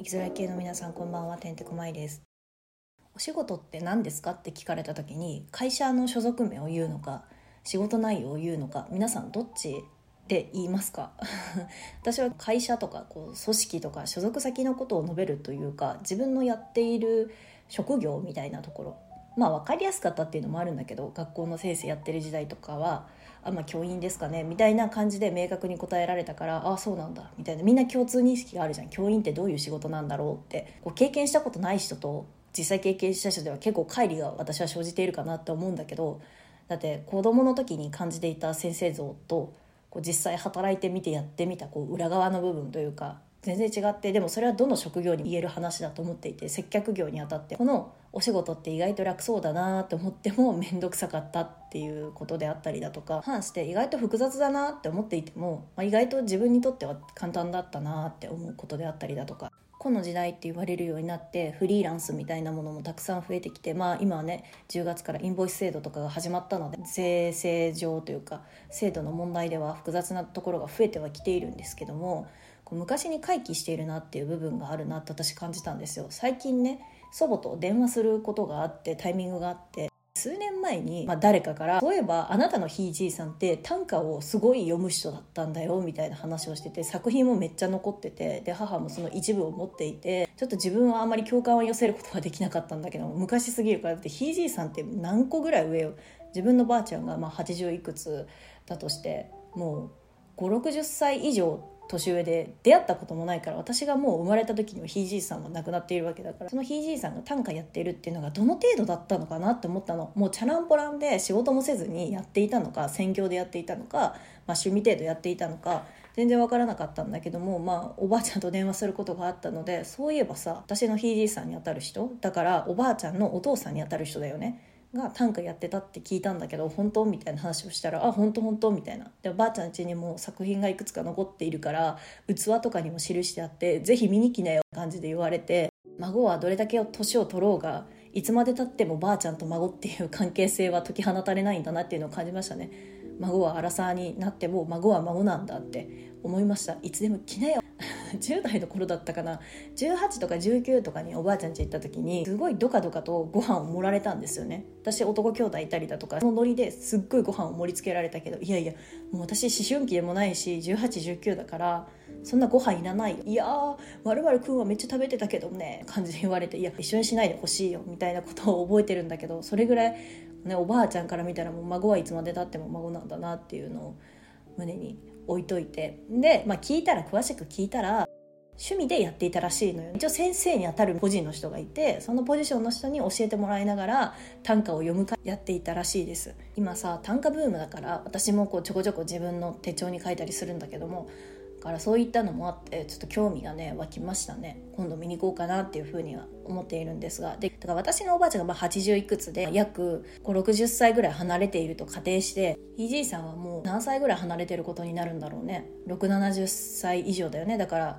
生きづらい系の皆さん、こんばんは。てんてこまいです。お仕事って何ですかって聞かれた時に、会社の所属名を言うのか、仕事内容を言うのか、皆さんどっちで言いますか？私は会社とか組織とか所属先のことを述べるというか、自分のやっている職業みたいなところ、分かりやすかったっていうのもあるんだけど、学校の先生やってる時代とかは教員ですかねみたいな感じで明確に答えられたから、そうなんだみたいな、みんな共通認識があるじゃん。教員ってどういう仕事なんだろうって、経験したことない人と実際経験した人では結構乖離が私は生じているかなって思うんだけど、だって子供の時に感じていた先生像と実際働いてみてやってみた裏側の部分というか全然違って、でもそれはどの職業に言える話だと思っていて、接客業にあたってこのお仕事って意外と楽そうだなって思っても面倒くさかったっていうことであったりだとか、反して意外と複雑だなって思っていても、意外と自分にとっては簡単だったなって思うことであったりだとか、この時代って言われるようになってフリーランスみたいなものもたくさん増えてきて、今はね10月からインボイス制度とかが始まったので、税制上というか制度の問題では複雑なところが増えてはきているんですけども、昔に回帰しているなっていう部分があるなって私感じたんですよ。最近ね、祖母と電話することがあって、タイミングがあって、数年前に、誰かからそういえばあなたのひいじいさんって短歌をすごい読む人だったんだよみたいな話をしてて、作品もめっちゃ残ってて、で母もその一部を持っていて、ちょっと自分はあんまり共感を寄せることができなかったんだけど、昔すぎるから。だってひいじいさんって何個ぐらい上よ。自分のばあちゃんが80いくつだとして、もう5、60歳以上年上で出会ったこともないから、私がもう生まれた時にはひいじいさんは亡くなっているわけだから、そのひいじいさんが短歌やっているっていうのがどの程度だったのかなって思ったの。もうチャランポランで仕事もせずにやっていたのか、専業でやっていたのか、趣味程度やっていたのか全然わからなかったんだけども、おばあちゃんと電話することがあったので、そういえばさ、私のひいじいさんにあたる人だから、おばあちゃんのお父さんにあたる人だよねが短歌やってたって聞いたんだけど、本当みたいな話をしたら、本当本当みたいな。でおばあちゃん家にも作品がいくつか残っているから、器とかにも記してあって、ぜひ見に来なよ感じで言われて、孫はどれだけ年を取ろうがいつまでたってもばあちゃんと孫っていう関係性は解き放たれないんだなっていうのを感じましたね。孫はアラサーになっても孫は孫なんだって思いました。いつでも来なよ。10代の頃だったかな、18とか19とかにおばあちゃん家行った時に、すごいドカドカとご飯を盛られたんですよね。私男兄弟いたりだとか、そのノリですっごいご飯を盛り付けられたけど、いやいやもう私思春期でもないし18、19だからそんなご飯いらないよ。いやー、〇〇くんはめっちゃ食べてたけどね感じで言われて、いや一緒にしないでほしいよみたいなことを覚えてるんだけど、それぐらいね、おばあちゃんから見たらもう孫はいつまでたっても孫なんだなっていうのを胸に置いといて、で、聞いたら、詳しく聞いたら趣味でやっていたらしいのよ。一応先生にあたる個人の人がいて、そのポジションの人に教えてもらいながら短歌を読むかやっていたらしいです。今さ、短歌ブームだから、私もちょこちょこ自分の手帳に書いたりするんだけども、だからそういったのもあってちょっと興味がね湧きましたね。今度見に行こうかなっていうふうには思っているんですが、だから私のおばあちゃんが80いくつで約5、60歳ぐらい離れていると仮定して、ひいじいさんはもう何歳ぐらい離れてることになるんだろうね。6、70歳以上だよね。だから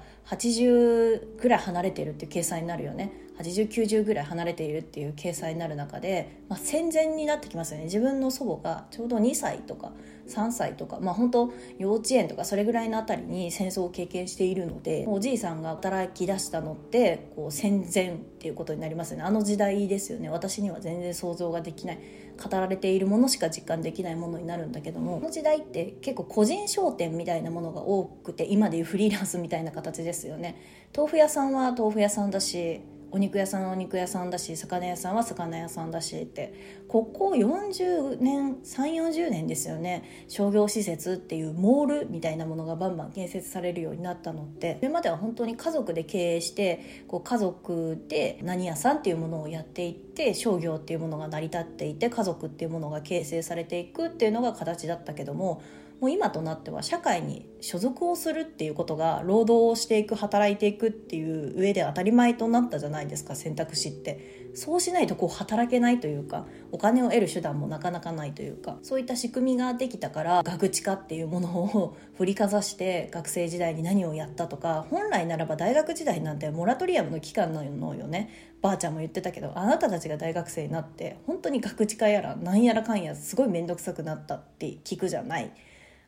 80ぐらい離れているっていう計算になるよね。80、90ぐらい離れているっていう計算になる中で、戦前になってきますよね。自分の祖母がちょうど2歳とか3歳とか、本当幼稚園とかそれぐらいのあたりに戦争を経験しているので、おじいさんが働き出したのって戦前っていうことになりますよね。あの時代ですよね。私には全然想像ができない、語られているものしか実感できないものになるんだけども、この時代って結構個人商店みたいなものが多くて、今でいうフリーランスみたいな形ですよね。豆腐屋さんは豆腐屋さんだし、お肉屋さんはお肉屋さんだし、魚屋さんは魚屋さんだしって、ここ40年3、40年ですよね。商業施設っていうモールみたいなものがバンバン建設されるようになったのって、それまでは本当に家族で経営して、家族で何屋さんっていうものをやっていって、商業っていうものが成り立っていて、家族っていうものが形成されていくっていうのが形だったけども、もう今となっては社会に所属をするっていうことが、労働をしていく、働いていくっていう上で当たり前となったじゃないですか、選択肢って。そうしないと働けないというか、お金を得る手段もなかなかないというか、そういった仕組みができたから、ガクチカっていうものを振りかざして学生時代に何をやったとか、本来ならば大学時代なんてモラトリアムの期間なのよね。ばあちゃんも言ってたけど、あなたたちが大学生になって本当にガクチカやらなんやらかんやすごい面倒くさくなったって聞くじゃない。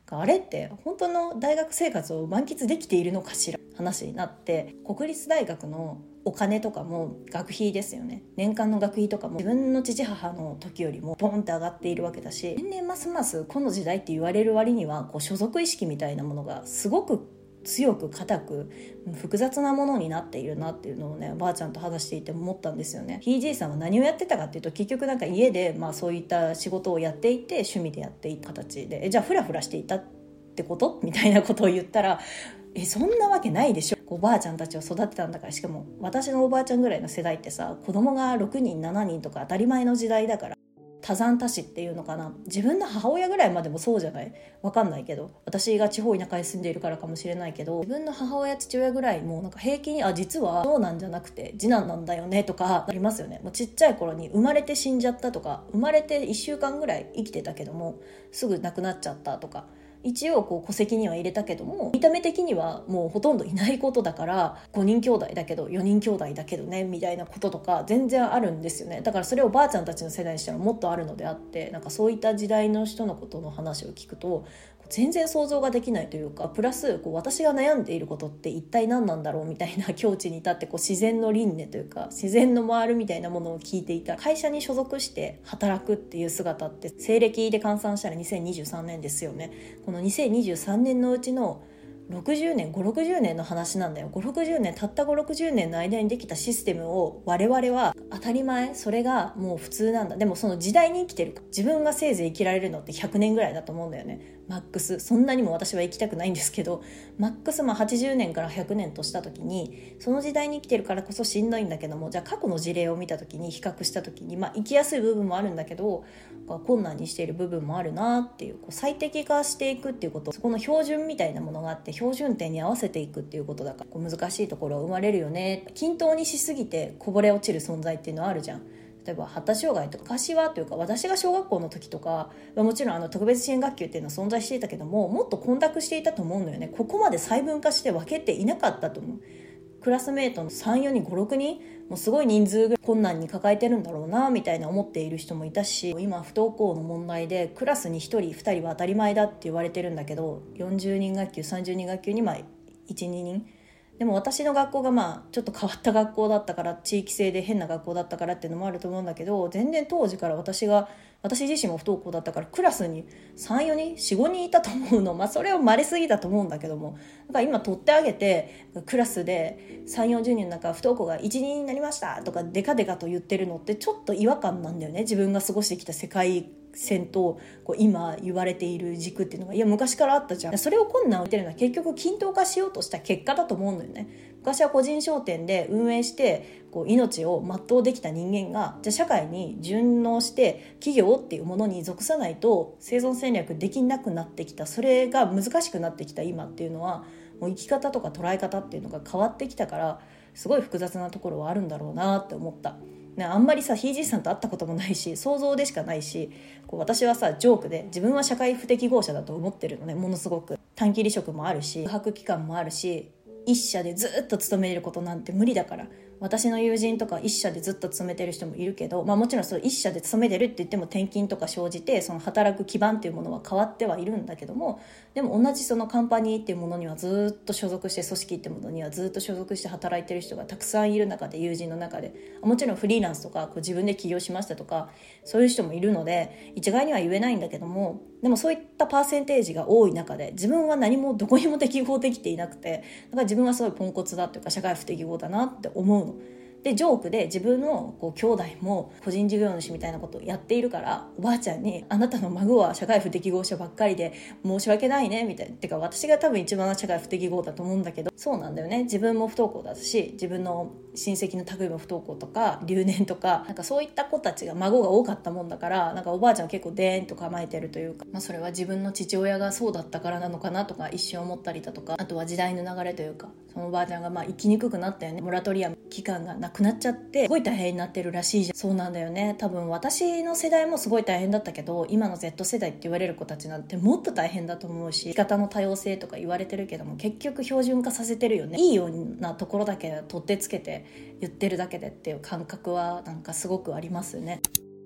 あれって本当の大学生活を満喫できているのかしら話になって、国立大学のお金とかも学費ですよね。年間の学費とかも自分の父母の時よりもボンって上がっているわけだし、年々ますますこの時代って言われる割には所属意識みたいなものがすごく強く固く複雑なものになっているなっていうのをね、ばあちゃんと話していて思ったんですよね。ひいじいさんは何をやってたかっていうと、結局家でそういった仕事をやっていて、趣味でやっていた形で、じゃあフラフラしていたってことみたいなことを言ったら、そんなわけないでしょ、おばあちゃんたちを育てたんだから。しかも私のおばあちゃんぐらいの世代ってさ、子供が6人7人とか当たり前の時代だから、多産多死っていうのかな、自分の母親ぐらいまでもそうじゃない？わかんないけど、私が地方田舎に住んでいるからかもしれないけど、自分の母親父親ぐらいも平気に実はそうなんじゃなくて次男なんだよねとかありますよね。もうちっちゃい頃に生まれて死んじゃったとか、生まれて1週間ぐらい生きてたけどもすぐ亡くなっちゃったとか、一応戸籍には入れたけども見た目的にはもうほとんどいないことだから、5人兄弟だけど4人兄弟だけどねみたいなこととか全然あるんですよね。だからそれをばあちゃんたちの世代にしたらもっとあるのであって、そういった時代の人のことの話を聞くと全然想像ができないというか、プラス私が悩んでいることって一体何なんだろうみたいな境地に立って、自然の輪廻というか自然の回るみたいなものを聞いていた。会社に所属して働くっていう姿って西暦で換算したら2023年ですよね。この2023年のうちの60年560年の話なんだよ。560年たった560年の間にできたシステムを我々は当たり前、それがもう普通なんだ。でもその時代に生きてる、自分がせいぜい生きられるのって100年ぐらいだと思うんだよね、マックス。そんなにも私は生きたくないんですけど、マックス80年から100年とした時に、その時代に生きてるからこそしんどいんだけども、じゃあ過去の事例を見た時に比較した時に、生きやすい部分もあるんだけど困難にしている部分もあるなっていう、最適化していくっていうこと、そこの標準みたいなものがあって、標準点に合わせていくっていうことだから、難しいところは生まれるよね。均等にしすぎてこぼれ落ちる存在っていうのはあるじゃん。例えば発達障害とか、昔はというか私が小学校の時とかもちろん特別支援学級っていうのは存在していたけども、もっと混濁していたと思うのよね。ここまで細分化して分けていなかったと思う。クラスメートの3、4人、5、6人もうすごい人数困難に抱えてるんだろうなみたいな思っている人もいたし、今不登校の問題でクラスに1人2人は当たり前だって言われてるんだけど、40人学級30人学級に1、2人。でも私の学校がちょっと変わった学校だったから、地域性で変な学校だったからっていうのもあると思うんだけど、全然当時から私自身も不登校だったから、クラスに3、4人4、5人いたと思うの。それは稀すぎだと思うんだけども、だから今取ってあげてクラスで3、40人の中不登校が1、2人になりましたとかデカデカと言ってるのってちょっと違和感なんだよね。自分が過ごしてきた世界線と今言われている軸っていうのが昔からあったじゃん。それを困難を言ってるのは結局均等化しようとした結果だと思うんだよね。昔は個人商店で運営して命を全うできた人間が、じゃあ社会に順応して企業っていうものに属さないと生存戦略できなくなってきた。それが難しくなってきた今っていうのは、もう生き方とか捉え方っていうのが変わってきたから、すごい複雑なところはあるんだろうなって思った。あんまりひいじいさんと会ったこともないし、想像でしかないし、私はジョークで自分は社会不適合者だと思ってるのね。ものすごく短期離職もあるし、空白期間もあるし、一社でずっと勤めることなんて無理だから。私の友人とか一社でずっと勤めてる人もいるけど、もちろんその一社で勤めてるって言っても転勤とか生じて、その働く基盤っていうものは変わってはいるんだけども、でも同じそのカンパニーっていうものにはずっと所属して、組織っていうものにはずっと所属して働いてる人がたくさんいる中で、友人の中でもちろんフリーランスとか自分で起業しましたとかそういう人もいるので、一概には言えないんだけども、でもそういったパーセンテージが多い中で自分は何もどこにも適合できていなくて、だから自分はすごいポンコツだというか社会不適合だなって思うので、ジョークで自分の兄弟も個人事業主みたいなことをやっているから、おばあちゃんにあなたの孫は社会不適合者ばっかりで申し訳ないねみたいな。てか私が多分一番社会不適合だと思うんだけど、そうなんだよね。自分も不登校だし、自分の親戚の類も不登校とか留年とか、そういった子たちが孫が多かったもんだから、おばあちゃんは結構デーンと構えてるというか、それは自分の父親がそうだったからなのかなとか一瞬思ったりだとか、あとは時代の流れというか、そのおばあちゃんが生きにくくなったよね。モラトリアム期間がなくなっちゃってすごい大変になってるらしいじゃん。そうなんだよね。多分私の世代もすごい大変だったけど、今の Z 世代って言われる子たちなんてもっと大変だと思うし、生き方の多様性とか言われてるけども、結局標準化させてるよね。いいようなところだけ取ってつけて言ってるだけでっていう感覚はすごくありますね。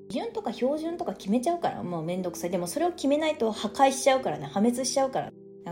基準とか標準とか決めちゃうからもうめんどくさい。でもそれを決めないと破壊しちゃうからね、破滅しちゃうから、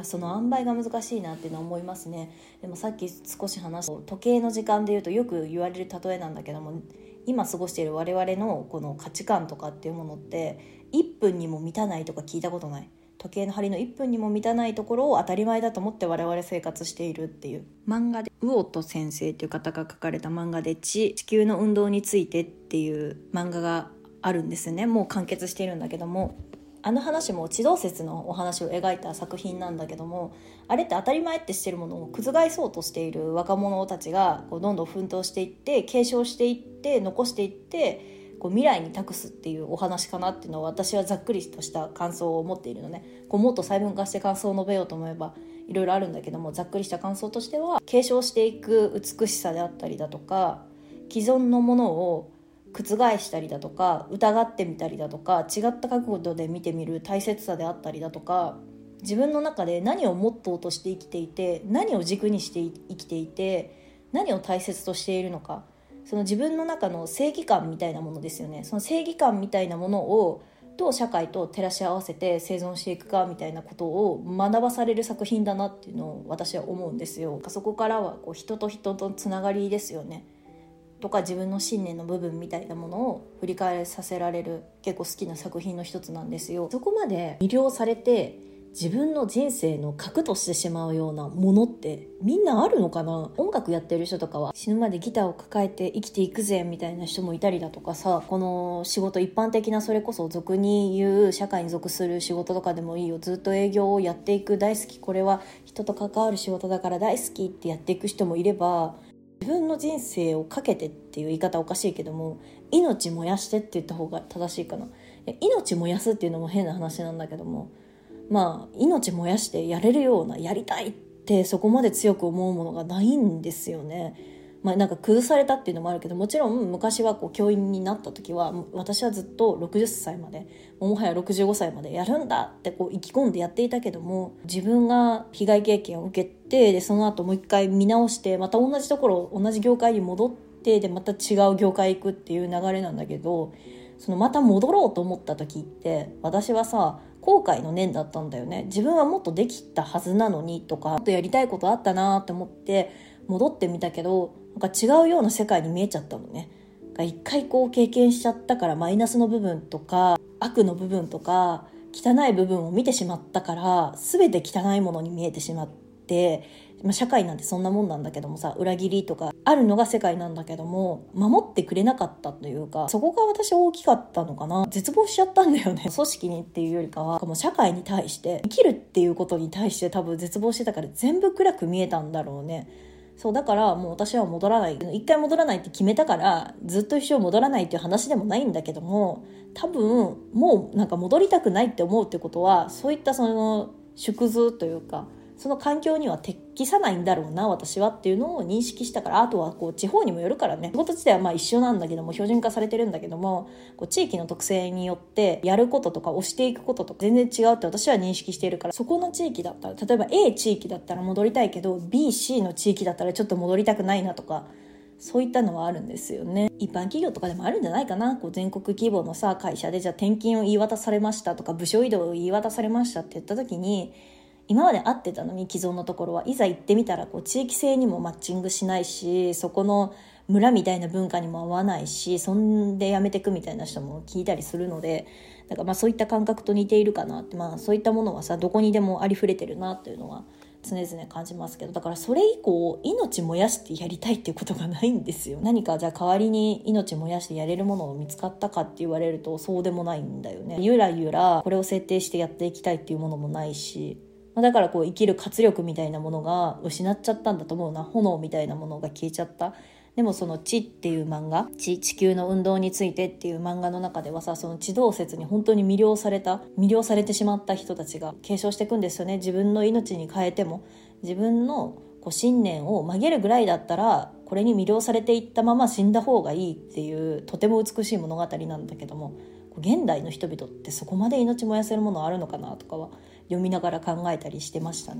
その塩梅が難しいなっていうのは思いますね。でもさっき少し話した時計の時間でいうとよく言われる例えなんだけども、今過ごしている我々のこの価値観とかっていうものって1分にも満たないとか聞いたことない？時計の針の1分にも満たないところを当たり前だと思って我々生活しているっていう漫画で、魚戸先生っていう方が書かれた漫画で地球の運動についてっていう漫画があるんですね。もう完結しているんだけども、あの話も地動説のお話を描いた作品なんだけども、あれって当たり前ってしてるものを覆そうとしている若者たちがこうどんどん奮闘していって継承していって残していってこう未来に託すっていうお話かなっていうのは私はざっくりとした感想を持っているのね。こうもっと細分化して感想を述べようと思えばいろいろあるんだけども、ざっくりした感想としては継承していく美しさであったりだとか、既存のものを覆したりだとか疑ってみたりだとか、違った角度で見てみる大切さであったりだとか、自分の中で何をモットーとして生きていて、何を軸にして生きていて、何を大切としているのか、その自分の中の正義感みたいなものですよね。その正義感みたいなものをどう社会と照らし合わせて生存していくかみたいなことを学ばされる作品だなっていうのを私は思うんですよ。そこからはこう人と人とつながりですよねとか、自分の信念の部分みたいなものを振り返させられる結構好きな作品の一つなんですよ。そこまで魅了されて自分の人生の核としてしまうようなものってみんなあるのかな。音楽やってる人とかは死ぬまでギターを抱えて生きていくぜみたいな人もいたりだとかさ、この仕事一般的なそれこそ俗に言う社会に属する仕事とかでもいいよ、ずっと営業をやっていく、大好き、これは人と関わる仕事だから大好きってやっていく人もいれば、自分の人生をかけてっていう言い方おかしいけども命燃やしてって言った方が正しいかな。命燃やすっていうのも変な話なんだけども、まあ命燃やしてやれるような、やりたいってそこまで強く思うものがないんですよね。まあ、なんか崩されたっていうのもあるけど、もちろん昔はこう教員になった時は私はずっと60歳まで、もはや65歳までやるんだってこう意気込んでやっていたけども、自分が被害経験を受けて、でその後もう一回見直してまた同じところ同じ業界に戻って、でまた違う業界行くっていう流れなんだけど、そのまた戻ろうと思った時って私はさ後悔の念だったんだよね。自分はもっとできたはずなのにとか、もっとやりたいことあったなって思って戻ってみたけど、なんか違うような世界に見えちゃったのね。一回こう経験しちゃったから、マイナスの部分とか悪の部分とか汚い部分を見てしまったから、全て汚いものに見えてしまって、社会なんてそんなもんなんだけどもさ、裏切りとかあるのが世界なんだけども、守ってくれなかったというか、そこが私大きかったのかな。絶望しちゃったんだよね。組織にっていうよりかはもう社会に対して、生きるっていうことに対して多分絶望してたから、全部暗く見えたんだろうね。そうだからもう私は戻らない、一回戻らないって決めたからずっと一生戻らないっていう話でもないんだけども、多分もうなんか戻りたくないって思うってことは、そういったその縮図というかその環境には適さないんだろうな私はっていうのを認識したから。あとはこう地方にもよるからね、仕事自体はまあ一緒なんだけども、標準化されてるんだけども、こう地域の特性によってやることとか押していくこととか全然違うって私は認識しているから、そこの地域だったら、例えば A 地域だったら戻りたいけど BC の地域だったらちょっと戻りたくないなとか、そういったのはあるんですよね。一般企業とかでもあるんじゃないかな。こう全国規模のさ会社でじゃあ転勤を言い渡されましたとか部署移動を言い渡されましたって言った時に、今まで会ってたのに既存のところはいざ行ってみたらこう地域性にもマッチングしないし、そこの村みたいな文化にも合わないし、そんで辞めてくみたいな人も聞いたりするので、だからまあそういった感覚と似ているかなって、まあそういったものはさどこにでもありふれてるなっていうのは常々感じますけど、だからそれ以降命燃やしてやりたいっていうことがないんですよ。何かじゃあ代わりに命燃やしてやれるものを見つかったかって言われるとそうでもないんだよね。ゆらゆらこれを設定してやっていきたいっていうものもないし、だからこう生きる活力みたいなものが失っちゃったんだと思うな。炎みたいなものが消えちゃった。でもその地っていう漫画、地球の運動についてっていう漫画の中ではさ、その地動説に本当に魅了されてしまった人たちが継承していくんですよね。自分の命に変えても自分のこう信念を曲げるぐらいだったらこれに魅了されていったまま死んだ方がいいっていうとても美しい物語なんだけども、現代の人々ってそこまで命燃やせるものあるのかなとかは読みながら考えたりしてましたね。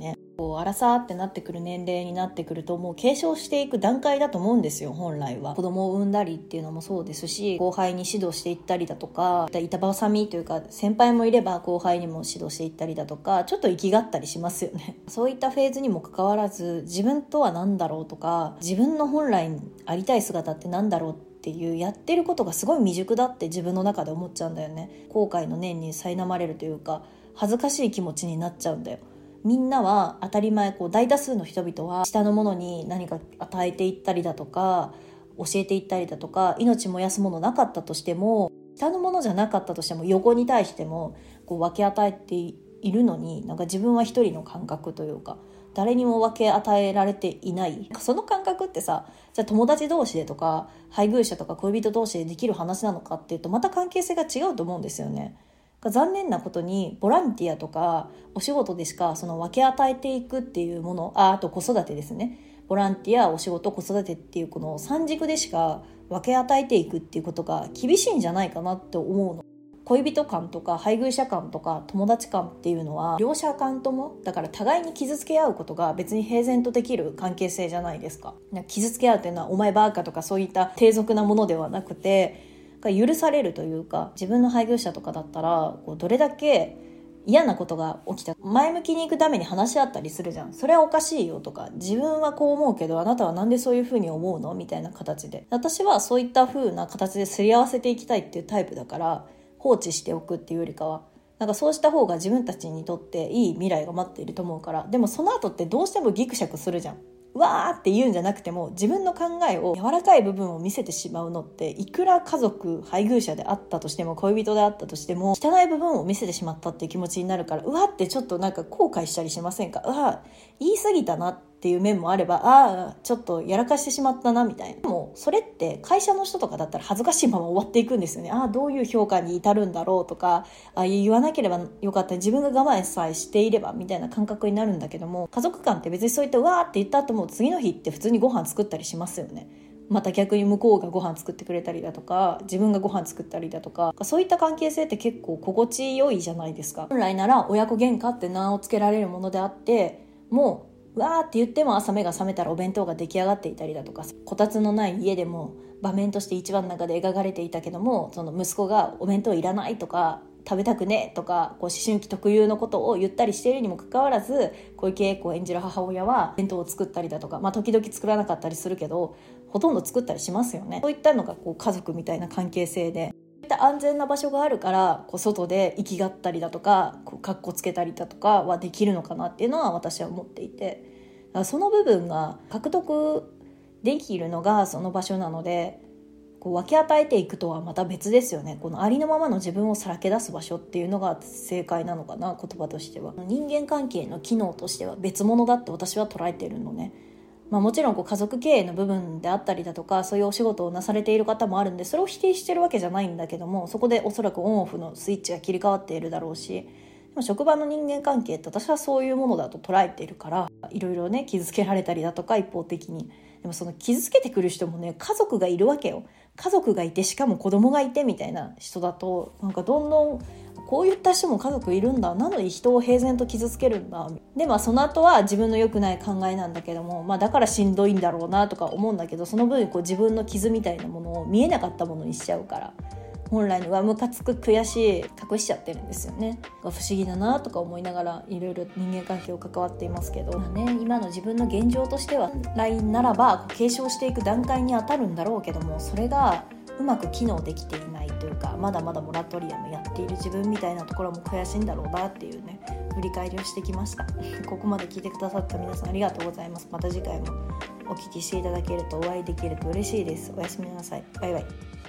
こうアラサーってなってくる年齢になってくると、もう継承していく段階だと思うんですよ。本来は子供を産んだりっていうのもそうですし、後輩に指導していったりだとか、板挟みというか先輩もいれば後輩にも指導していったりだとか、ちょっと生きがったりしますよね。そういったフェーズにもかかわらず、自分とは何だろうとか、自分の本来ありたい姿って何だろうっていうやってることがすごい未熟だって自分の中で思っちゃうんだよね。後悔の念に苛まれるというか、恥ずかしい気持ちになっちゃうんだよ。みんなは当たり前、大多数の人々は下の者に何か与えていったりだとか、教えていったりだとか、命燃やすものなかったとしても、下の者じゃなかったとしても横に対しても分け与えているのに、なんか自分は一人の感覚というか、誰にも分け与えられていない、その感覚ってさ、じゃあ友達同士でとか配偶者とか恋人同士でできる話なのかっていうと、また関係性が違うと思うんですよね。残念なことにボランティアとかお仕事でしかその分け与えていくっていうもの、あと子育てですね。ボランティア、お仕事、子育てっていうこの三軸でしか分け与えていくっていうことが厳しいんじゃないかなって思うの。恋人間とか配偶者間とか友達間っていうのは両者間とも、だから互いに傷つけ合うことが別に平然とできる関係性じゃないですか。傷つけ合うっていうのはお前バカとかそういった低俗なものではなくて、許されるというか、自分の配偶者とかだったらどれだけ嫌なことが起きた、前向きに行くために話し合ったりするじゃん。それはおかしいよとか、自分はこう思うけどあなたはなんでそういう風に思うのみたいな形で、私はそういった風な形ですり合わせていきたいっていうタイプだから、放置しておくっていうよりかは、なんかそうした方が自分たちにとっていい未来が待っていると思うから。でもその後ってどうしてもギクシャクするじゃん。わーって言うんじゃなくても、自分の考えを柔らかい部分を見せてしまうのって、いくら家族配偶者であったとしても恋人であったとしても、汚い部分を見せてしまったっていう気持ちになるから、うわーってちょっとなんか後悔したりしませんか。うわー言い過ぎたなっていう面もあれば、ちょっとやらかしてしまったなみたいな。でもそれって会社の人とかだったら恥ずかしいまま終わっていくんですよね。どういう評価に至るんだろうとか、言わなければよかった、自分が我慢さえしていればみたいな感覚になるんだけども、家族間って別にそういったうわーって言った後も次の日って普通にご飯作ったりしますよね。また逆に向こうがご飯作ってくれたりだとか、自分がご飯作ったりだとか、そういった関係性って結構心地よいじゃないですか。本来なら親子喧嘩って名を付けられるものであって、もうわーって言っても朝目が覚めたらお弁当が出来上がっていたりだとか、こたつのない家でも場面として一番の中で描かれていたけども、その息子がお弁当いらないとか食べたくねえとか、思春期特有のことを言ったりしているにもかかわらず、小池栄子を演じる母親は弁当を作ったりだとか、時々作らなかったりするけどほとんど作ったりしますよね。そういったのが家族みたいな関係性で、安全な場所があるから外で生きがったりだとかカッコつけたりだとかはできるのかなっていうのは私は思っていて、だからその部分が獲得できるのがその場所なので、分け与えていくとはまた別ですよね。このありのままの自分をさらけ出す場所っていうのが正解なのかな、言葉としては。人間関係の機能としては別物だって私は捉えているのね。もちろん家族経営の部分であったりだとか、そういうお仕事をなされている方もあるんで、それを否定してるわけじゃないんだけども、そこでおそらくオンオフのスイッチが切り替わっているだろうし、でも職場の人間関係って私はそういうものだと捉えているから、いろいろね傷つけられたりだとか、一方的に。でもその傷つけてくる人もね、家族がいるわけよ。家族がいてしかも子供がいてみたいな人だと、なんかどんどんこういった人も家族いるんだ、なのに人を平然と傷つけるんだ。でその後は自分の良くない考えなんだけども、だからしんどいんだろうなとか思うんだけど、その分自分の傷みたいなものを見えなかったものにしちゃうから、本来のムカつく悔しい隠しちゃってるんですよね。不思議だなとか思いながらいろいろ人間関係を関わっていますけど、今の自分の現状としては来ならば継承していく段階に当たるんだろうけども、それがうまく機能できていないというか、まだまだモラトリアムやっている自分みたいなところも悔しいんだろうなっていうね、振り返りをしてきました。ここまで聞いてくださった皆さんありがとうございます。また次回もお聞きしていただけると、お会いできると嬉しいです。おやすみなさい。バイバイ。